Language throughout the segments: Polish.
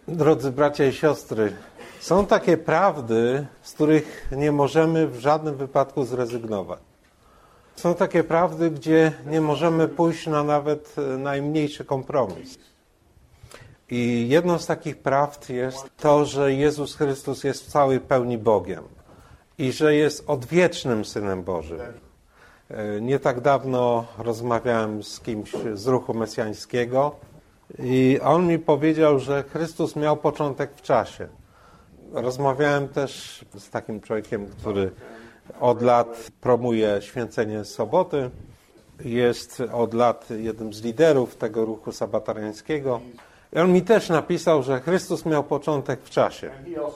Drodzy bracia i siostry, są takie prawdy, z których nie możemy w żadnym wypadku zrezygnować. Są takie prawdy, gdzie nie możemy pójść na nawet najmniejszy kompromis. I jedną z takich prawd jest to, że Jezus Chrystus jest w całej pełni Bogiem i że jest odwiecznym Synem Bożym. Nie tak dawno rozmawiałem z kimś z ruchu mesjańskiego i on mi powiedział, że Chrystus miał początek w czasie. Rozmawiałem też z takim człowiekiem, który od lat promuje święcenie soboty. Jest od lat jednym z liderów tego ruchu sabatariańskiego. I on mi też napisał, że Chrystus miał początek w czasie.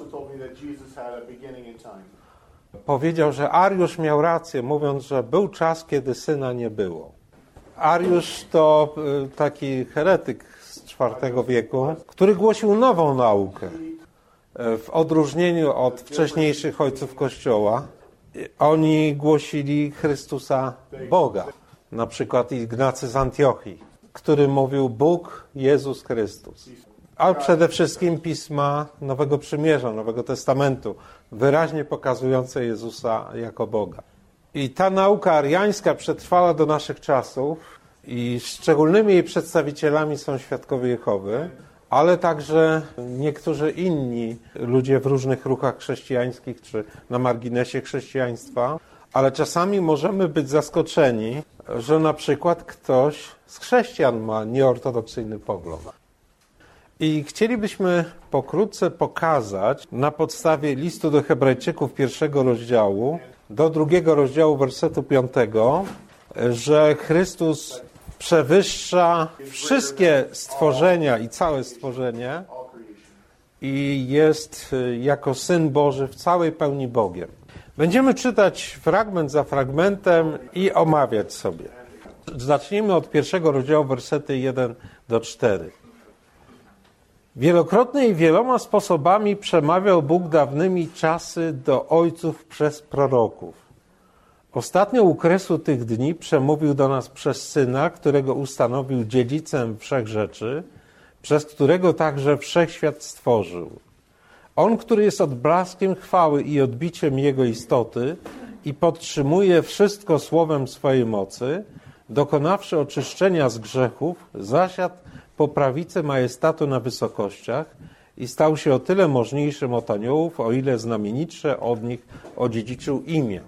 Powiedział, że Ariusz miał rację, mówiąc, że był czas, kiedy Syna nie było. Ariusz to taki heretyk z IV wieku, który głosił nową naukę. W odróżnieniu od wcześniejszych ojców Kościoła, oni głosili Chrystusa Boga. Na przykład Ignacy z Antiochii, który mówił Bóg, Jezus Chrystus. A przede wszystkim pisma Nowego Przymierza, Nowego Testamentu, wyraźnie pokazujące Jezusa jako Boga. I ta nauka ariańska przetrwała do naszych czasów i szczególnymi jej przedstawicielami są świadkowie Jehowy, ale także niektórzy inni ludzie w różnych ruchach chrześcijańskich czy na marginesie chrześcijaństwa, ale czasami możemy być zaskoczeni, że na przykład ktoś z chrześcijan ma nieortodoksyjny pogląd. I chcielibyśmy pokrótce pokazać na podstawie listu do Hebrajczyków 1 rozdziału do 2 rozdziału wersetu 5, że Chrystus przewyższa wszystkie stworzenia i całe stworzenie i jest jako Syn Boży w całej pełni Bogiem. Będziemy czytać fragment za fragmentem i omawiać sobie. Zacznijmy od 1 rozdziału, wersety 1 do 4. Wielokrotnie i wieloma sposobami przemawiał Bóg dawnymi czasy do ojców przez proroków. Ostatnio u kresu tych dni przemówił do nas przez Syna, którego ustanowił dziedzicem wszech rzeczy, przez którego także wszechświat stworzył. On, który jest odblaskiem chwały i odbiciem Jego istoty i podtrzymuje wszystko słowem swojej mocy, dokonawszy oczyszczenia z grzechów, zasiadł po prawicy majestatu na wysokościach i stał się o tyle możniejszym od aniołów, o ile znamienitsze od nich odziedziczył imię.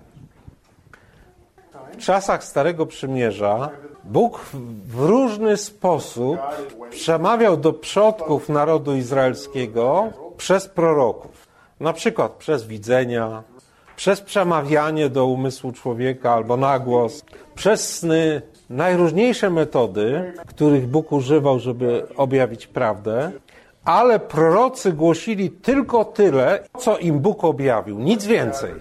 W czasach Starego Przymierza Bóg w różny sposób przemawiał do przodków narodu izraelskiego przez proroków. Na przykład przez widzenia, przez przemawianie do umysłu człowieka albo na głos, przez sny. Najróżniejsze metody, których Bóg używał, żeby objawić prawdę, ale prorocy głosili tylko tyle, co im Bóg objawił, nic więcej.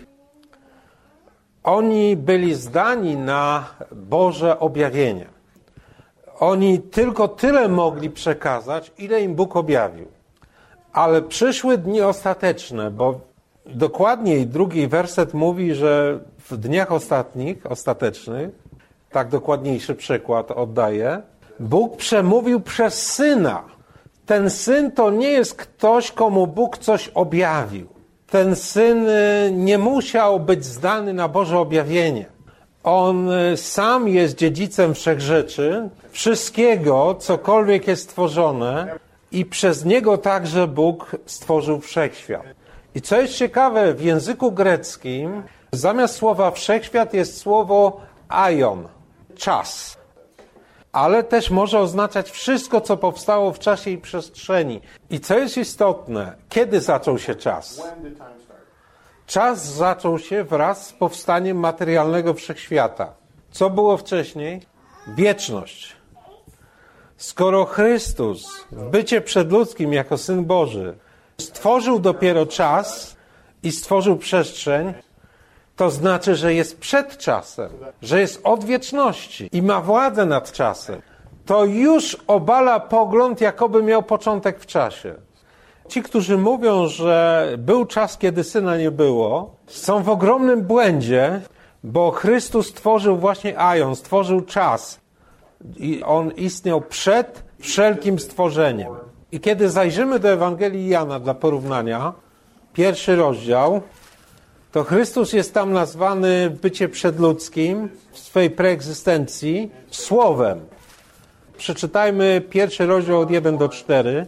Oni byli zdani na Boże objawienie. Oni tylko tyle mogli przekazać, ile im Bóg objawił. Ale przyszły dni ostateczne, bo dokładniej 2 werset mówi, że w dniach ostatecznych, tak dokładniejszy przykład oddaję, Bóg przemówił przez Syna. Ten Syn to nie jest ktoś, komu Bóg coś objawił. Ten Syn nie musiał być zdany na Boże objawienie. On sam jest dziedzicem wszech rzeczy, wszystkiego, cokolwiek jest stworzone i przez Niego także Bóg stworzył wszechświat. I co jest ciekawe, w języku greckim zamiast słowa wszechświat jest słowo aion, czas. Ale też może oznaczać wszystko, co powstało w czasie i przestrzeni. I co jest istotne, kiedy zaczął się czas? Czas zaczął się wraz z powstaniem materialnego wszechświata. Co było wcześniej? Wieczność. Skoro Chrystus w bycie przedludzkim jako Syn Boży stworzył dopiero czas i stworzył przestrzeń, to znaczy, że jest przed czasem, że jest od wieczności i ma władzę nad czasem. To już obala pogląd, jakoby miał początek w czasie. Ci, którzy mówią, że był czas, kiedy Syna nie było, są w ogromnym błędzie, bo Chrystus stworzył właśnie aion, stworzył czas i On istniał przed wszelkim stworzeniem. I kiedy zajrzymy do Ewangelii Jana dla porównania, 1 rozdział, to Chrystus jest tam nazwany w bycie przedludzkim, w swej preegzystencji, Słowem. Przeczytajmy 1 rozdział od 1 do 4.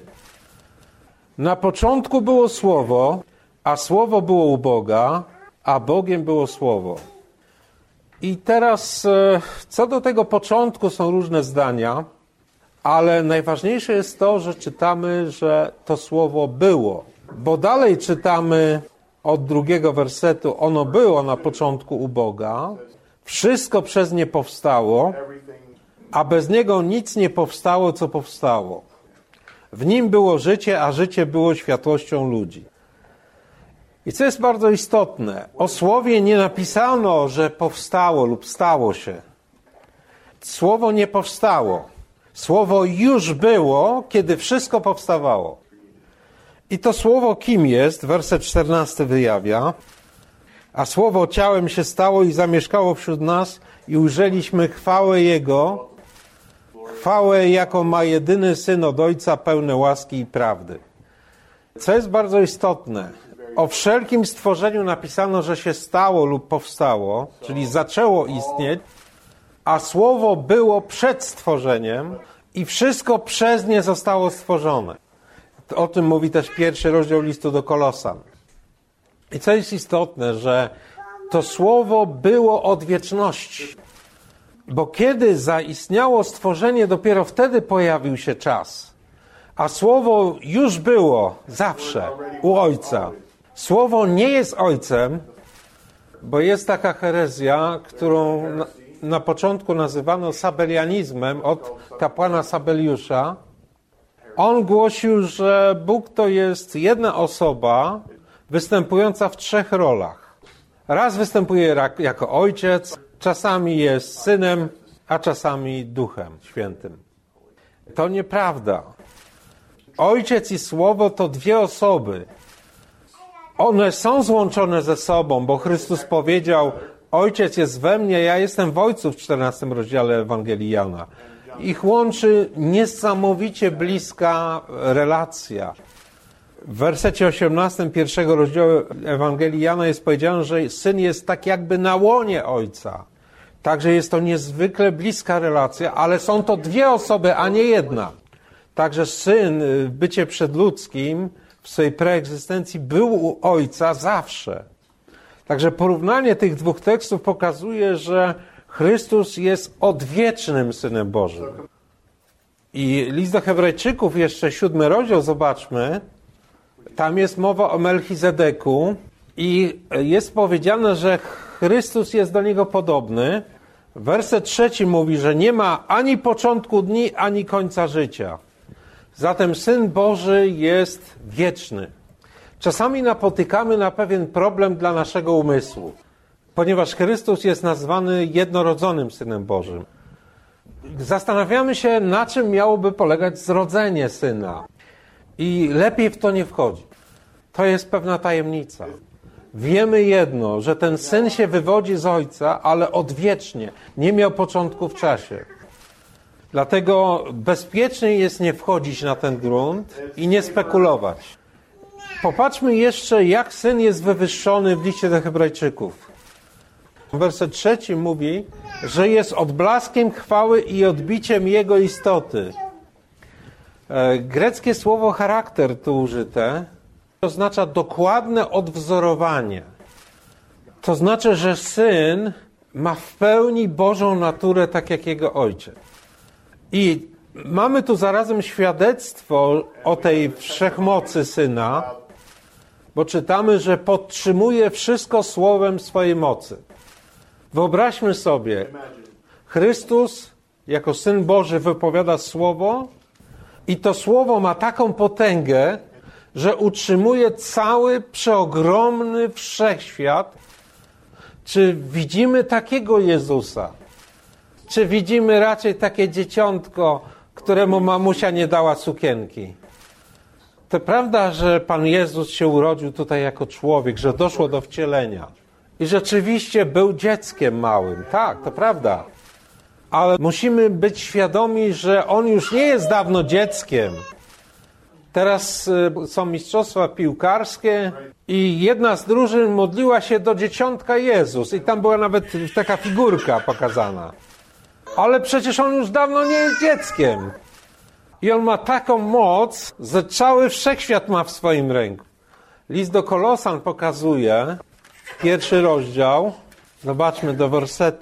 Na początku było Słowo, a Słowo było u Boga, a Bogiem było Słowo. I teraz co do tego początku są różne zdania, ale najważniejsze jest to, że czytamy, że to Słowo było. Bo dalej czytamy od 2 wersetu, ono było na początku u Boga, wszystko przez nie powstało, a bez niego nic nie powstało, co powstało. W nim było życie, a życie było światłością ludzi. I co jest bardzo istotne, o Słowie nie napisano, że powstało lub stało się. Słowo nie powstało. Słowo już było, kiedy wszystko powstawało. I to Słowo kim jest? Werset 14 wyjawia. A Słowo ciałem się stało i zamieszkało wśród nas i ujrzeliśmy chwałę Jego, chwałę, jaką ma jedyny Syn od Ojca, pełne łaski i prawdy. Co jest bardzo istotne, o wszelkim stworzeniu napisano, że się stało lub powstało, czyli zaczęło istnieć, a Słowo było przed stworzeniem i wszystko przez nie zostało stworzone. O tym mówi też 1 rozdział listu do Kolosan. I co jest istotne, że to Słowo było od wieczności. Bo kiedy zaistniało stworzenie, dopiero wtedy pojawił się czas. A Słowo już było zawsze u Ojca. Słowo nie jest Ojcem, bo jest taka herezja, którą na początku nazywano sabelianizmem od kapłana Sabeliusza. On głosił, że Bóg to jest jedna osoba występująca w 3 rolach. Raz występuje jako Ojciec, czasami jest Synem, a czasami Duchem Świętym. To nieprawda. Ojciec i Słowo to 2 osoby. One są złączone ze sobą, bo Chrystus powiedział, Ojciec jest we mnie, ja jestem w Ojcu w 14 rozdziale Ewangelii Jana. Ich łączy niesamowicie bliska relacja. W wersecie 18 1 rozdziału Ewangelii Jana jest powiedziane, że Syn jest tak jakby na łonie Ojca. Także jest to niezwykle bliska relacja, ale są to 2 osoby, a nie jedna. Także Syn w bycie przedludzkim, w swojej preegzystencji był u Ojca zawsze. Także porównanie tych 2 tekstów pokazuje, że Chrystus jest odwiecznym Synem Bożym. I list do Hebrajczyków, jeszcze 7 rozdział, zobaczmy. Tam jest mowa o Melchizedeku i jest powiedziane, że Chrystus jest do niego podobny. Werset 3 mówi, że nie ma ani początku dni, ani końca życia. Zatem Syn Boży jest wieczny. Czasami napotykamy na pewien problem dla naszego umysłu, ponieważ Chrystus jest nazwany jednorodzonym Synem Bożym. Zastanawiamy się, na czym miałoby polegać zrodzenie Syna. I lepiej w to nie wchodzi. To jest pewna tajemnica. Wiemy jedno, że ten Syn się wywodzi z Ojca, ale odwiecznie. Nie miał początku w czasie. Dlatego bezpieczniej jest nie wchodzić na ten grunt i nie spekulować. Popatrzmy jeszcze, jak Syn jest wywyższony w liście do Hebrajczyków. Werset 3 mówi, że jest odblaskiem chwały i odbiciem Jego istoty. Greckie słowo charakter tu użyte oznacza dokładne odwzorowanie. To znaczy, że Syn ma w pełni Bożą naturę, tak jak Jego Ojciec. I mamy tu zarazem świadectwo o tej wszechmocy Syna, bo czytamy, że podtrzymuje wszystko słowem swojej mocy. Wyobraźmy sobie, Chrystus jako Syn Boży wypowiada słowo i to słowo ma taką potęgę, że utrzymuje cały przeogromny wszechświat. Czy widzimy takiego Jezusa? Czy widzimy raczej takie dzieciątko, któremu mamusia nie dała sukienki? To prawda, że Pan Jezus się urodził tutaj jako człowiek, że doszło do wcielenia i rzeczywiście był dzieckiem małym. Tak, to prawda. Ale musimy być świadomi, że On już nie jest dawno dzieckiem. Teraz są mistrzostwa piłkarskie i jedna z drużyn modliła się do Dzieciątka Jezus i tam była nawet taka figurka pokazana. Ale przecież on już dawno nie jest dzieckiem. I on ma taką moc, że cały wszechświat ma w swoim ręku. List do Kolosan pokazuje, 1 rozdział, zobaczmy do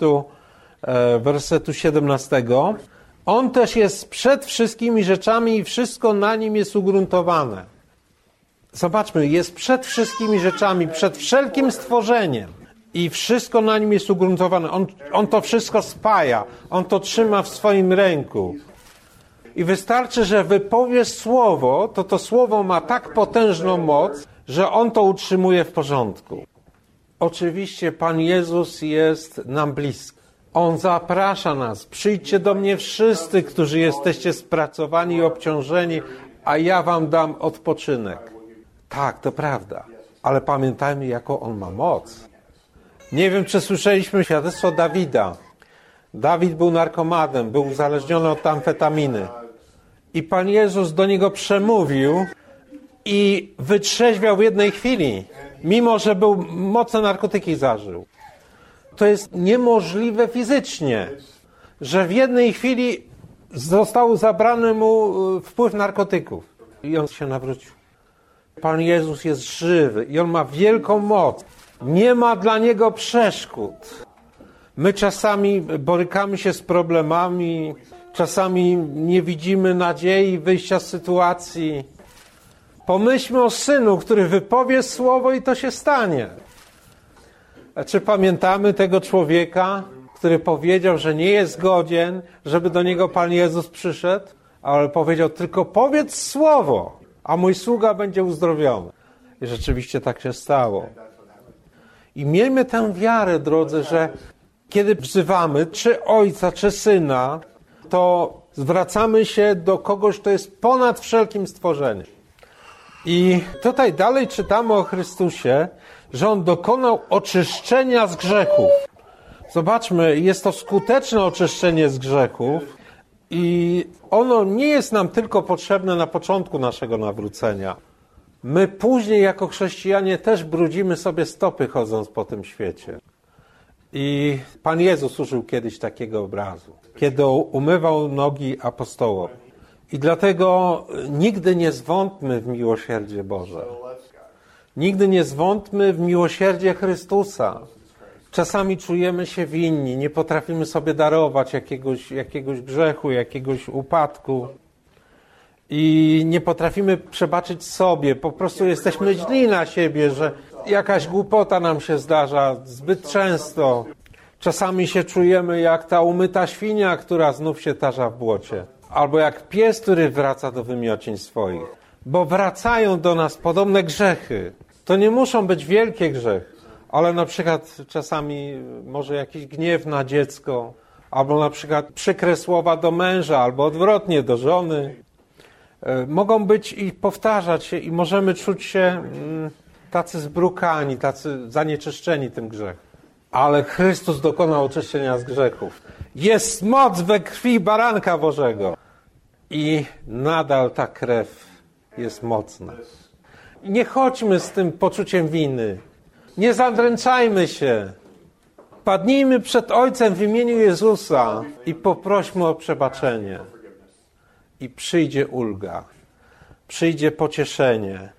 wersetu 17. On też jest przed wszystkimi rzeczami i wszystko na nim jest ugruntowane. Zobaczmy, jest przed wszystkimi rzeczami, przed wszelkim stworzeniem i wszystko na nim jest ugruntowane. On to wszystko spaja, on to trzyma w swoim ręku. I wystarczy, że wypowiesz słowo, to słowo ma tak potężną moc, że on to utrzymuje w porządku. Oczywiście Pan Jezus jest nam bliski. On zaprasza nas. Przyjdźcie do mnie wszyscy, którzy jesteście spracowani i obciążeni, a ja wam dam odpoczynek. Tak, to prawda. Ale pamiętajmy, jaką on ma moc. Nie wiem, czy słyszeliśmy świadectwo Dawida. Dawid był narkomanem, był uzależniony od amfetaminy. I Pan Jezus do niego przemówił i wytrzeźwiał w jednej chwili, mimo że był mocne narkotyki zażył. To jest niemożliwe fizycznie, że w jednej chwili został zabrany mu wpływ narkotyków. I on się nawrócił. Pan Jezus jest żywy i on ma wielką moc. Nie ma dla niego przeszkód. My czasami borykamy się z problemami, czasami nie widzimy nadziei wyjścia z sytuacji. Pomyślmy o Synu, który wypowie słowo i to się stanie. A czy pamiętamy tego człowieka, który powiedział, że nie jest godzien, żeby do niego Pan Jezus przyszedł? Ale powiedział, tylko powiedz słowo, a mój sługa będzie uzdrowiony. I rzeczywiście tak się stało. I miejmy tę wiarę, drodzy, że kiedy wzywamy czy Ojca, czy Syna, to zwracamy się do kogoś, kto jest ponad wszelkim stworzeniem. I tutaj dalej czytamy o Chrystusie, że On dokonał oczyszczenia z grzechów. Zobaczmy, jest to skuteczne oczyszczenie z grzechów i ono nie jest nam tylko potrzebne na początku naszego nawrócenia. My później jako chrześcijanie też brudzimy sobie stopy chodząc po tym świecie. I Pan Jezus użył kiedyś takiego obrazu, kiedy umywał nogi apostołom. I dlatego nigdy nie zwątpmy w miłosierdzie Boże. Nigdy nie zwątpmy w miłosierdzie Chrystusa. Czasami czujemy się winni, nie potrafimy sobie darować jakiegoś grzechu, jakiegoś upadku. I nie potrafimy przebaczyć sobie. Po prostu jesteśmy źli na siebie, że jakaś głupota nam się zdarza zbyt często. Czasami się czujemy jak ta umyta świnia, która znów się tarza w błocie. Albo jak pies, który wraca do wymiociń swoich. Bo wracają do nas podobne grzechy. To nie muszą być wielkie grzechy, ale na przykład czasami może jakiś gniew na dziecko, albo na przykład przykre słowa do męża, albo odwrotnie do żony. Mogą być i powtarzać się i możemy czuć się tacy zbrukani, tacy zanieczyszczeni tym grzechem. Ale Chrystus dokonał oczyszczenia z grzechów. Jest moc we krwi baranka Bożego. I nadal ta krew jest mocna. I nie chodźmy z tym poczuciem winy. Nie zadręczajmy się. Padnijmy przed Ojcem w imieniu Jezusa i poprośmy o przebaczenie. I przyjdzie ulga. Przyjdzie pocieszenie.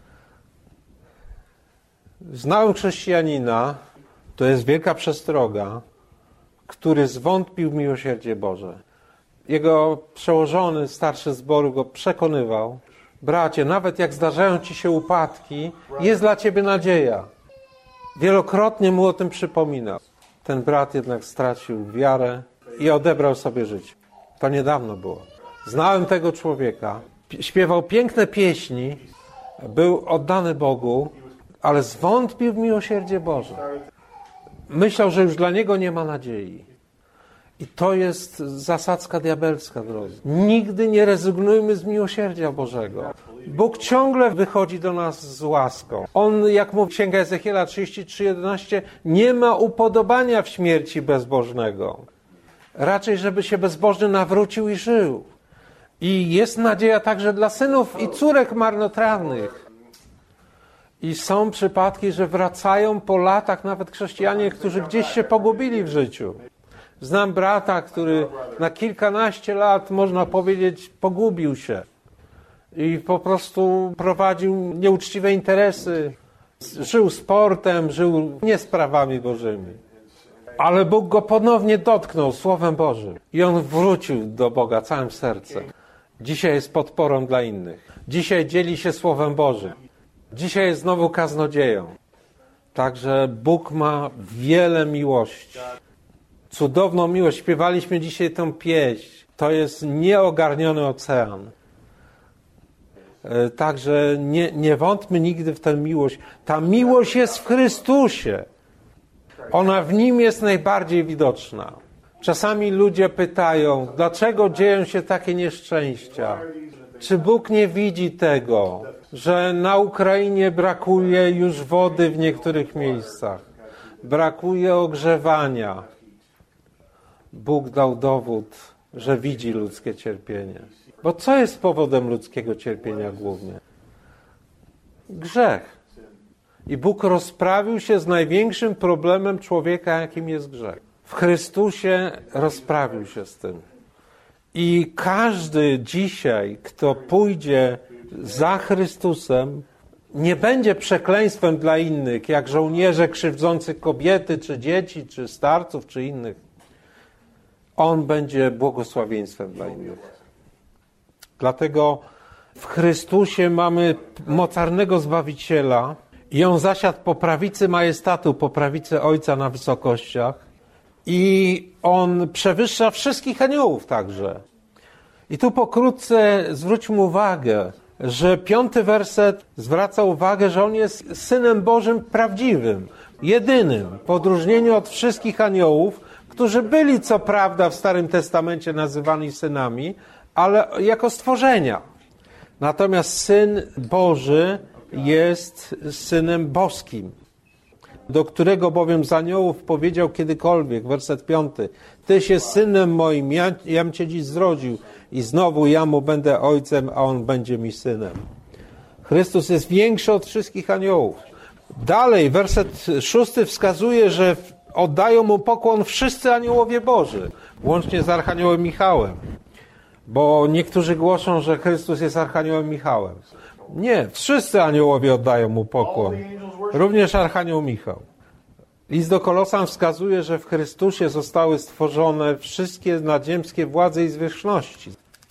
Znałem chrześcijanina, to jest wielka przestroga, który zwątpił w miłosierdzie Boże. Jego przełożony, starszy zboru go przekonywał. Bracie, nawet jak zdarzają ci się upadki, jest dla ciebie nadzieja. Wielokrotnie mu o tym przypominał. Ten brat jednak stracił wiarę i odebrał sobie życie. To niedawno było. Znałem tego człowieka. Śpiewał piękne pieśni, był oddany Bogu, ale zwątpił w miłosierdzie Boże. Myślał, że już dla niego nie ma nadziei. I to jest zasadzka diabelska, drodzy. Nigdy nie rezygnujmy z miłosierdzia Bożego. Bóg ciągle wychodzi do nas z łaską. On, jak mówi Księga Ezechiela 33:11, nie ma upodobania w śmierci bezbożnego. Raczej, żeby się bezbożny nawrócił i żył. I jest nadzieja także dla synów i córek marnotrawnych. I są przypadki, że wracają po latach nawet chrześcijanie, którzy gdzieś się pogubili w życiu. Znam brata, który na kilkanaście lat, można powiedzieć, pogubił się. I po prostu prowadził nieuczciwe interesy. Żył sportem, żył nie sprawami Bożymi. Ale Bóg go ponownie dotknął Słowem Bożym. I on wrócił do Boga całym sercem. Dzisiaj jest podporą dla innych. Dzisiaj dzieli się Słowem Bożym. Dzisiaj jest znowu kaznodzieją. Także Bóg ma wiele miłości. Cudowną miłość. Śpiewaliśmy dzisiaj tę pieśń. To jest nieogarniony ocean. Także nie wątpmy nigdy w tę miłość. Ta miłość jest w Chrystusie. Ona w Nim jest najbardziej widoczna. Czasami ludzie pytają, dlaczego dzieją się takie nieszczęścia? Czy Bóg nie widzi tego, że na Ukrainie brakuje już wody w niektórych miejscach? Brakuje ogrzewania. Bóg dał dowód, że widzi ludzkie cierpienie. Bo co jest powodem ludzkiego cierpienia głównie? Grzech. I Bóg rozprawił się z największym problemem człowieka, jakim jest grzech. W Chrystusie rozprawił się z tym. I każdy dzisiaj, kto pójdzie za Chrystusem, nie będzie przekleństwem dla innych, jak żołnierze krzywdzący kobiety, czy dzieci, czy starców, czy innych. On będzie błogosławieństwem dla innych. Dlatego w Chrystusie mamy mocarnego Zbawiciela i On zasiadł po prawicy majestatu, po prawicy Ojca na wysokościach i On przewyższa wszystkich aniołów także. I tu pokrótce zwróćmy uwagę, że 5. werset zwraca uwagę, że On jest Synem Bożym prawdziwym, jedynym, w odróżnieniu od wszystkich aniołów, którzy byli co prawda w Starym Testamencie nazywani synami, ale jako stworzenia. Natomiast Syn Boży jest Synem Boskim, do którego bowiem z aniołów powiedział kiedykolwiek, werset 5, Tyś jest Synem moim, jam Cię dziś zrodził i znowu ja Mu będę Ojcem, a On będzie mi Synem. Chrystus jest większy od wszystkich aniołów. Dalej, werset 6 wskazuje, że oddają Mu pokłon wszyscy aniołowie Boży, łącznie z Archaniołem Michałem. Bo niektórzy głoszą, że Chrystus jest Archaniołem Michałem. Nie, wszyscy aniołowie oddają Mu pokłon. Również Archanioł Michał. List do Kolosan wskazuje, że w Chrystusie zostały stworzone wszystkie nadziemskie władze i zwierzchności.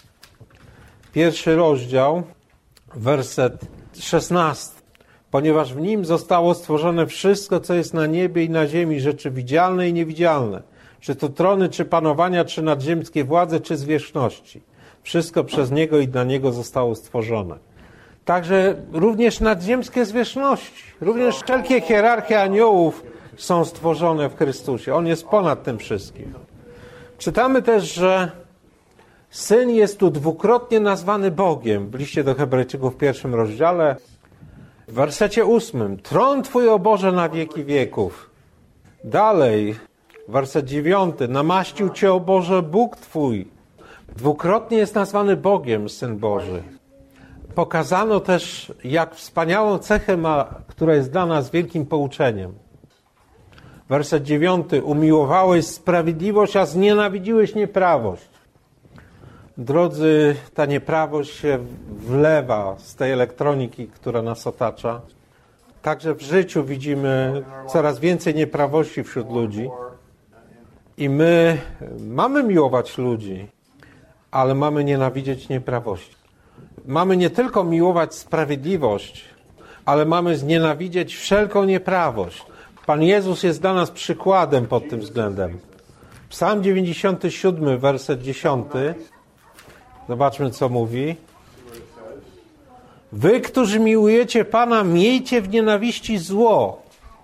1 rozdział, werset 16. Ponieważ w Nim zostało stworzone wszystko, co jest na niebie i na ziemi, rzeczy widzialne i niewidzialne. Czy to trony, czy panowania, czy nadziemskie władze, czy zwierzchności. Wszystko przez Niego i dla Niego zostało stworzone. Także również nadziemskie zwierzchności, również wszelkie hierarchie aniołów są stworzone w Chrystusie. On jest ponad tym wszystkim. Czytamy też, że Syn jest tu dwukrotnie nazwany Bogiem. W liście do Hebrajczyków w 1 rozdziale, w wersecie 8. Tron Twój, o Boże, na wieki wieków. Dalej, werset 9. Namaścił Cię, o Boże, Bóg Twój. Dwukrotnie jest nazwany Bogiem Syn Boży. Pokazano też, jak wspaniałą cechę ma, która jest dla nas wielkim pouczeniem. Werset 9. Umiłowałeś sprawiedliwość, a znienawidziłeś nieprawość. Drodzy, ta nieprawość się wlewa z tej elektroniki, która nas otacza. Także w życiu widzimy coraz więcej nieprawości wśród ludzi. I my mamy miłować ludzi, ale mamy nienawidzieć nieprawości. Mamy nie tylko miłować sprawiedliwość, ale mamy znienawidzieć wszelką nieprawość. Pan Jezus jest dla nas przykładem pod tym względem. Psalm 97, werset 10. Zobaczmy, co mówi. Wy, którzy miłujecie Pana, miejcie w nienawiści zło.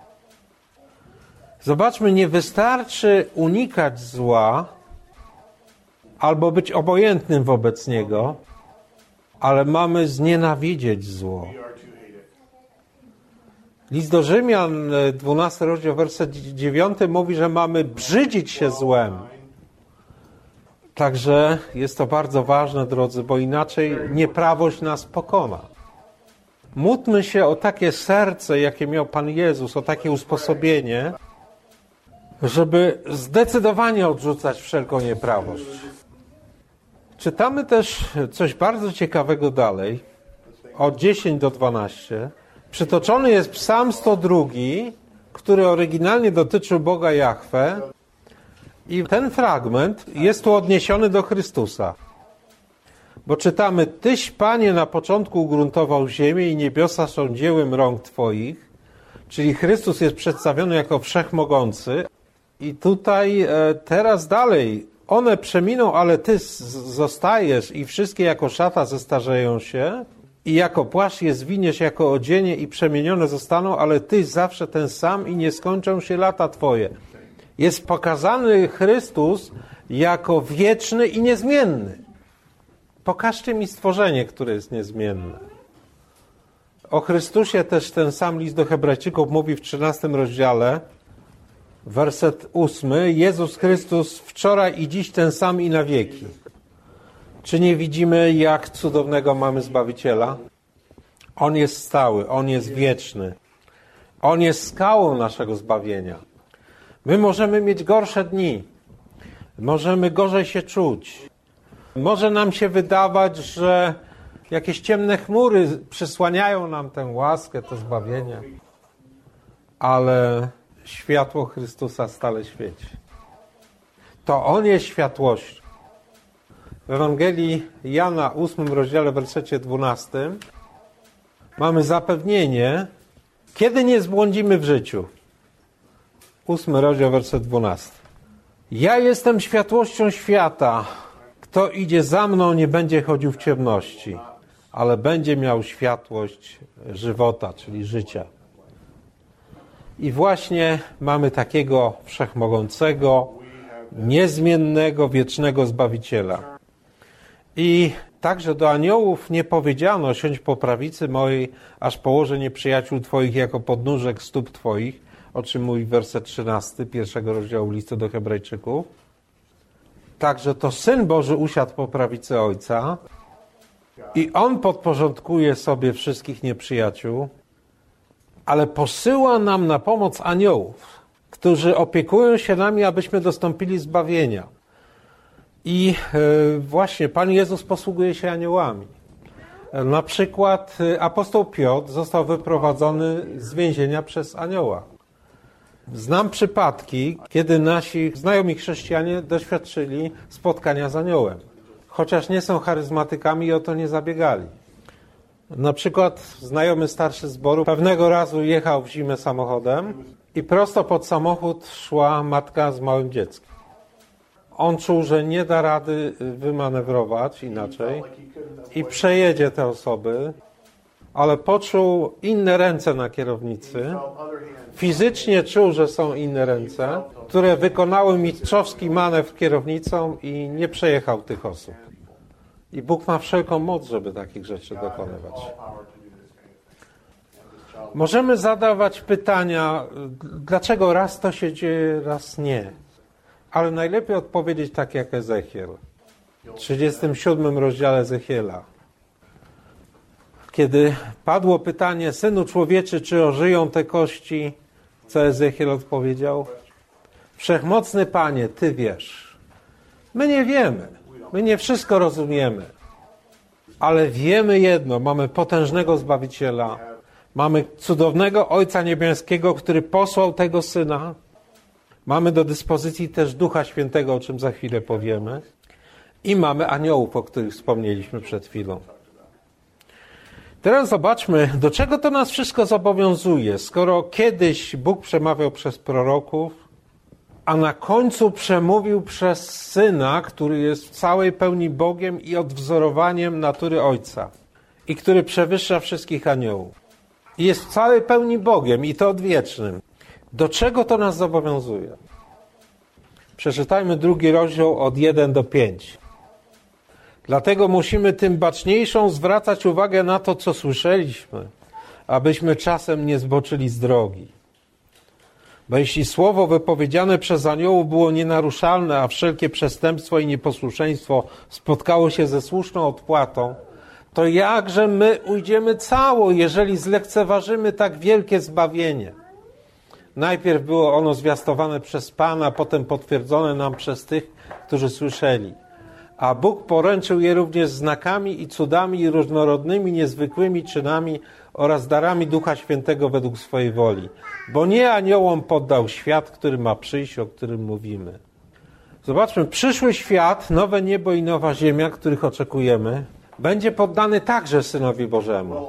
Zobaczmy, nie wystarczy unikać zła albo być obojętnym wobec niego, ale mamy znienawidzieć zło. List do Rzymian, 12 rozdział, werset 9 mówi, że mamy brzydzić się złem. Także jest to bardzo ważne, drodzy, bo inaczej nieprawość nas pokona. Módlmy się o takie serce, jakie miał Pan Jezus, o takie usposobienie, żeby zdecydowanie odrzucać wszelką nieprawość. Czytamy też coś bardzo ciekawego dalej, od 10 do 12. Przytoczony jest Psalm 102, który oryginalnie dotyczył Boga Jahwe i ten fragment jest tu odniesiony do Chrystusa. Bo czytamy: Tyś, Panie, na początku ugruntował ziemię i niebiosa są dziełem rąk Twoich. Czyli Chrystus jest przedstawiony jako wszechmogący. I tutaj teraz dalej, one przeminą, ale Ty zostajesz i wszystkie jako szata zestarzeją się i jako płaszcz je zwiniesz jako odzienie i przemienione zostaną, ale Tyś zawsze ten sam i nie skończą się lata Twoje. Jest pokazany Chrystus jako wieczny i niezmienny. Pokażcie mi stworzenie, które jest niezmienne. O Chrystusie też ten sam list do Hebrajczyków mówi w 13 rozdziale, werset 8. Jezus Chrystus wczoraj i dziś ten sam i na wieki. Czy nie widzimy, jak cudownego mamy Zbawiciela? On jest stały, On jest wieczny. On jest skałą naszego zbawienia. My możemy mieć gorsze dni. Możemy gorzej się czuć. Może nam się wydawać, że jakieś ciemne chmury przysłaniają nam tę łaskę, to zbawienie. Ale światło Chrystusa stale świeci. To On jest światłością. W Ewangelii Jana, 8 rozdziale, wersecie 12 mamy zapewnienie, kiedy nie zbłądzimy w życiu. 8 rozdział, werset 12. Ja jestem światłością świata. Kto idzie za mną, nie będzie chodził w ciemności, ale będzie miał światłość żywota, czyli życia. I właśnie mamy takiego wszechmogącego, niezmiennego, wiecznego Zbawiciela. I także do aniołów nie powiedziano: siądź po prawicy mojej, aż położę nieprzyjaciół Twoich jako podnóżek stóp Twoich, o czym mówi werset 13 pierwszego rozdziału listu do Hebrajczyków. Także to Syn Boży usiadł po prawicy Ojca i On podporządkuje sobie wszystkich nieprzyjaciół, ale posyła nam na pomoc aniołów, którzy opiekują się nami, abyśmy dostąpili zbawienia. I właśnie Pan Jezus posługuje się aniołami. Na przykład apostoł Piotr został wyprowadzony z więzienia przez anioła. Znam przypadki, kiedy nasi znajomi chrześcijanie doświadczyli spotkania z aniołem. Chociaż nie są charyzmatykami i o to nie zabiegali. Na przykład znajomy starszy zboru pewnego razu jechał w zimę samochodem i prosto pod samochód szła matka z małym dzieckiem. On czuł, że nie da rady wymanewrować inaczej i przejedzie te osoby, ale poczuł inne ręce na kierownicy. Fizycznie czuł, że są inne ręce, które wykonały mistrzowski manewr kierownicą i nie przejechał tych osób. I Bóg ma wszelką moc, żeby takich rzeczy dokonywać. Możemy zadawać pytania, dlaczego raz to się dzieje, raz nie. Ale najlepiej odpowiedzieć tak jak Ezechiel. W 37 rozdziale Ezechiela. Kiedy padło pytanie: Synu człowieczy, czy ożyją te kości? Co Ezechiel odpowiedział? Wszechmocny Panie, Ty wiesz. My nie wiemy. My nie wszystko rozumiemy. Ale wiemy jedno. Mamy potężnego Zbawiciela. Mamy cudownego Ojca Niebieskiego, który posłał tego Syna. Mamy do dyspozycji też Ducha Świętego, o czym za chwilę powiemy. I mamy aniołów, o których wspomnieliśmy przed chwilą. Teraz zobaczmy, do czego to nas wszystko zobowiązuje. Skoro kiedyś Bóg przemawiał przez proroków, a na końcu przemówił przez Syna, który jest w całej pełni Bogiem i odwzorowaniem natury Ojca i który przewyższa wszystkich aniołów. I jest w całej pełni Bogiem i to odwiecznym. Do czego to nas zobowiązuje? Przeczytajmy 2 rozdział od 1 do 5. Dlatego musimy tym baczniejszą zwracać uwagę na to, co słyszeliśmy, abyśmy czasem nie zboczyli z drogi. Bo jeśli słowo wypowiedziane przez aniołów było nienaruszalne, a wszelkie przestępstwo i nieposłuszeństwo spotkało się ze słuszną odpłatą, to jakże my ujdziemy cało, jeżeli zlekceważymy tak wielkie zbawienie? Najpierw było ono zwiastowane przez Pana, potem potwierdzone nam przez tych, którzy słyszeli. A Bóg poręczył je również znakami i cudami i różnorodnymi, niezwykłymi czynami oraz darami Ducha Świętego według swojej woli. Bo nie aniołom poddał świat, który ma przyjść, o którym mówimy. Zobaczmy, przyszły świat, nowe niebo i nowa ziemia, których oczekujemy, będzie poddany także Synowi Bożemu.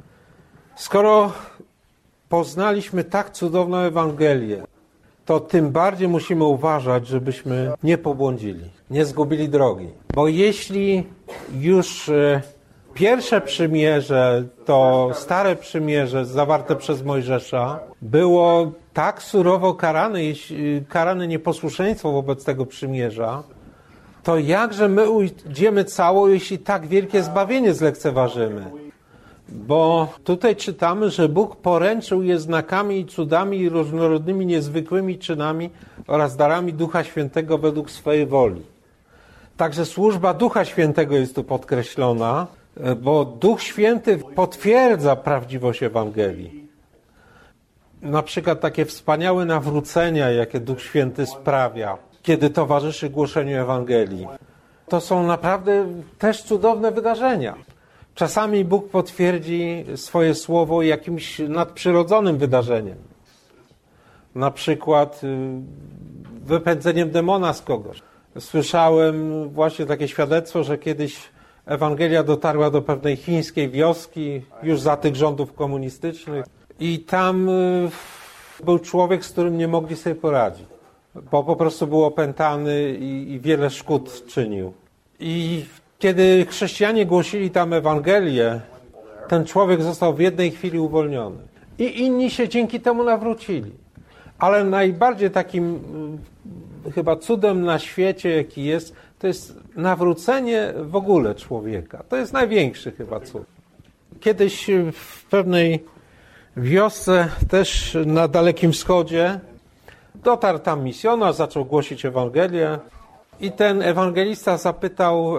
Skoro poznaliśmy tak cudowną Ewangelię, to tym bardziej musimy uważać, żebyśmy nie pobłądzili, nie zgubili drogi. Bo jeśli już pierwsze przymierze, to stare przymierze zawarte przez Mojżesza, było tak surowo karane nieposłuszeństwo wobec tego przymierza, to jakże my ujdziemy cało, jeśli tak wielkie zbawienie zlekceważymy? Bo tutaj czytamy, że Bóg poręczył je znakami i cudami i różnorodnymi, niezwykłymi czynami oraz darami Ducha Świętego według swojej woli. Także służba Ducha Świętego jest tu podkreślona, bo Duch Święty potwierdza prawdziwość Ewangelii. Na przykład takie wspaniałe nawrócenia, jakie Duch Święty sprawia, kiedy towarzyszy głoszeniu Ewangelii. To są naprawdę też cudowne wydarzenia. Czasami Bóg potwierdzi swoje słowo jakimś nadprzyrodzonym wydarzeniem. Na przykład wypędzeniem demona z kogoś. Słyszałem właśnie takie świadectwo, że kiedyś Ewangelia dotarła do pewnej chińskiej wioski, już za tych rządów komunistycznych. I tam był człowiek, z którym nie mogli sobie poradzić, bo po prostu był opętany i wiele szkód czynił. I kiedy chrześcijanie głosili tam Ewangelię, ten człowiek został w jednej chwili uwolniony. I inni się dzięki temu nawrócili. Ale najbardziej takim chyba cudem na świecie, jaki jest, to jest nawrócenie w ogóle człowieka. To jest największy chyba cud. Kiedyś w pewnej wiosce, też na Dalekim Wschodzie, dotarł tam misjonarz, zaczął głosić Ewangelię i ten ewangelista zapytał,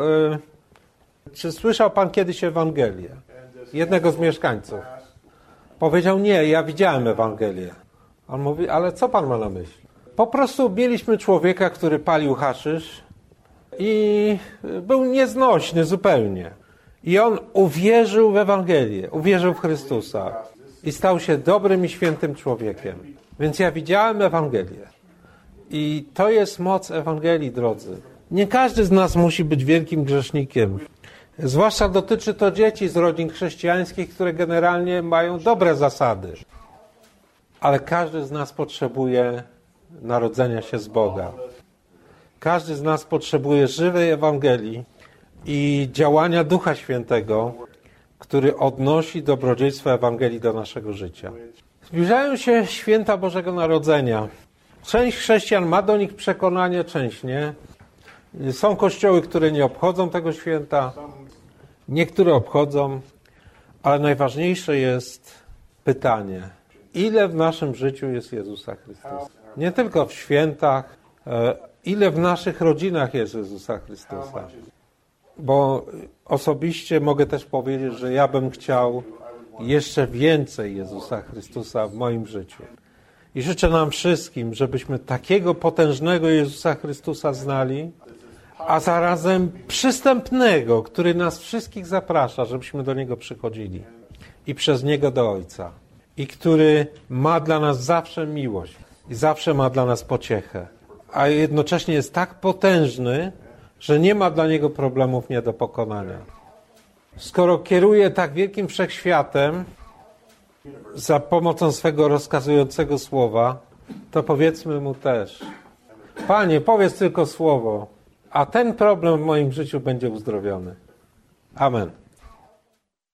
czy słyszał pan kiedyś Ewangelię? Jednego z mieszkańców. Powiedział, nie, ja widziałem Ewangelię. On mówi, ale co pan ma na myśli? Po prostu mieliśmy człowieka, który palił haszysz i był nieznośny zupełnie. I on uwierzył w Ewangelię, uwierzył w Chrystusa i stał się dobrym i świętym człowiekiem. Więc ja widziałem Ewangelię. I to jest moc Ewangelii, drodzy. Nie każdy z nas musi być wielkim grzesznikiem. Zwłaszcza dotyczy to dzieci z rodzin chrześcijańskich, które generalnie mają dobre zasady. Ale każdy z nas potrzebuje narodzenia się z Boga. Każdy z nas potrzebuje żywej Ewangelii i działania Ducha Świętego, który odnosi dobrodziejstwo Ewangelii do naszego życia. Zbliżają się święta Bożego Narodzenia. Część chrześcijan ma do nich przekonanie, część nie. Są kościoły, które nie obchodzą tego święta, niektóre obchodzą, ale najważniejsze jest pytanie, ile w naszym życiu jest Jezusa Chrystusa? Nie tylko w świętach, ile w naszych rodzinach jest Jezusa Chrystusa? Bo osobiście mogę też powiedzieć, że ja bym chciał jeszcze więcej Jezusa Chrystusa w moim życiu. I życzę nam wszystkim, żebyśmy takiego potężnego Jezusa Chrystusa znali, a zarazem przystępnego, który nas wszystkich zaprasza, żebyśmy do Niego przychodzili i przez Niego do Ojca. I który ma dla nas zawsze miłość i zawsze ma dla nas pociechę. A jednocześnie jest tak potężny, że nie ma dla Niego problemów nie do pokonania. Skoro kieruje tak wielkim wszechświatem za pomocą swego rozkazującego słowa, to powiedzmy Mu też: Panie, powiedz tylko słowo, a ten problem w moim życiu będzie uzdrowiony. Amen.